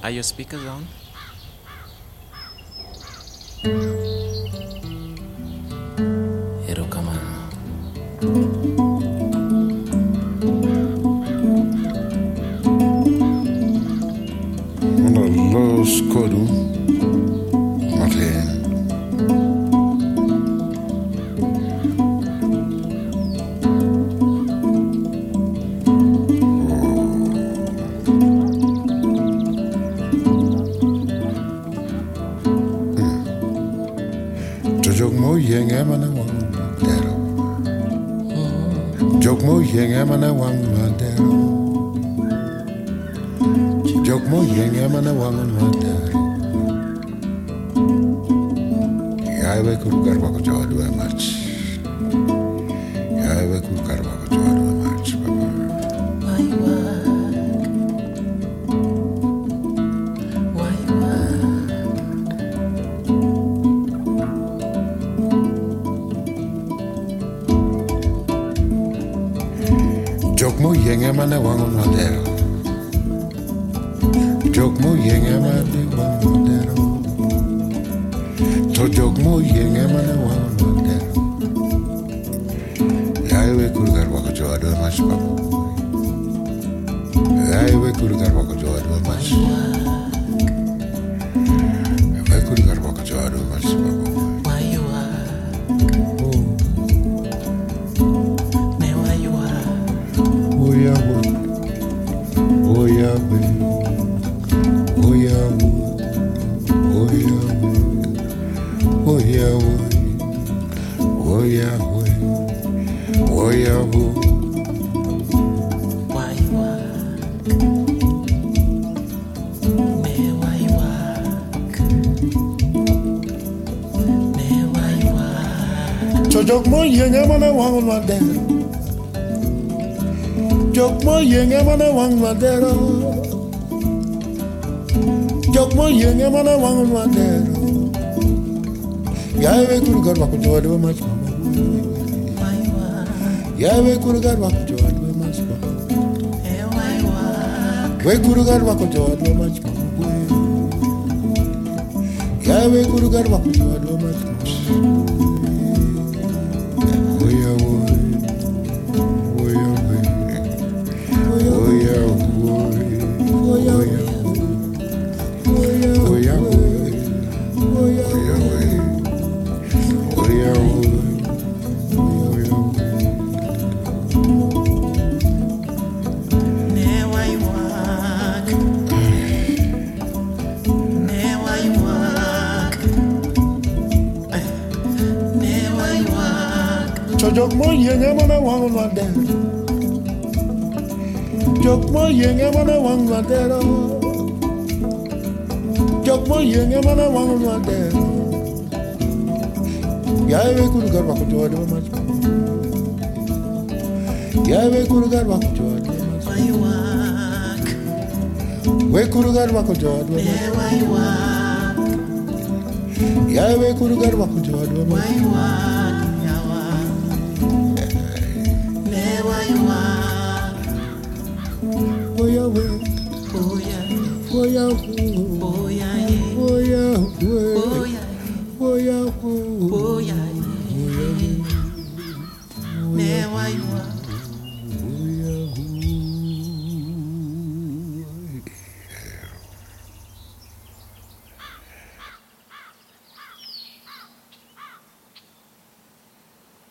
Are your speakers on? Erokamano. Under los kodu mate. Jog mo yeng emana wang madero. Jog mo yeng emana wang madero. Jog mo yeng emana wang madero. Yaiwe kurgar wako jawadu march. Yaiwe kurgar wako jawadu march baba. Jog mo yeng emana wang madero. Jog mo yeng emana wang madero. To jog mo yeng emana wang madero. Yaiwe kurgar wako jawadu march baba. Yaiwe kurgar wako jawadu march. Yaiwe kurgar wako jawadu march baba. Jog mo yeng emana wang madero. Jog mo yeng emana wang madero. Jog mo yeng emana wang madero. Yaiwe kurgar wako jawadu march baba. Yaiwe kurgar wako jawadu march baba. We kurgar wako jawadu march baba. Yaiwe kurgar wako jawadu march baba. Jog mo yeng emana wang madero. Jog mo yeng emana wang madero. Jog mo yeng emana wang madero. Yaiwe kurgar wako jawadu march baba. Yaiwe kurgar wako jawadu march baba. We kurgar wako jawadu march baba. Yaiwe kurgar wako jawadu march baba. Never you are.